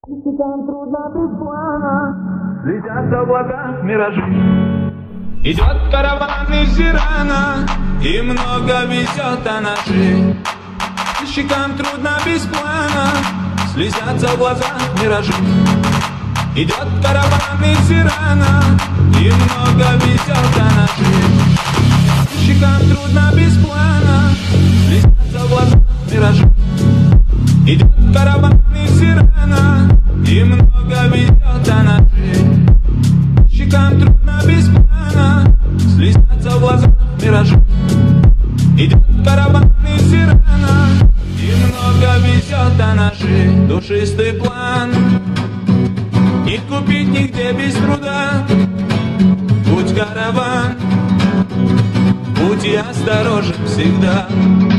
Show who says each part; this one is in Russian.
Speaker 1: Там трудно без плана, слетятся в глазах миражи. Идет караван из Ирана, и много везет о ножи. Щекам трудно без плана, слезятся в глазах миражи. Идет караван из Ирана, и много везет о ножи. Щекам трудно без плана, слезятся в глазах миражи. Идет караван из Ирана, и много везет о ножи. Щекам трудно без плана, слезятся в глазах миражи. Идет караван из Ирана, и много везет о ножи. Душистый план не купить нигде без труда. Будь караван, будь и осторожен всегда.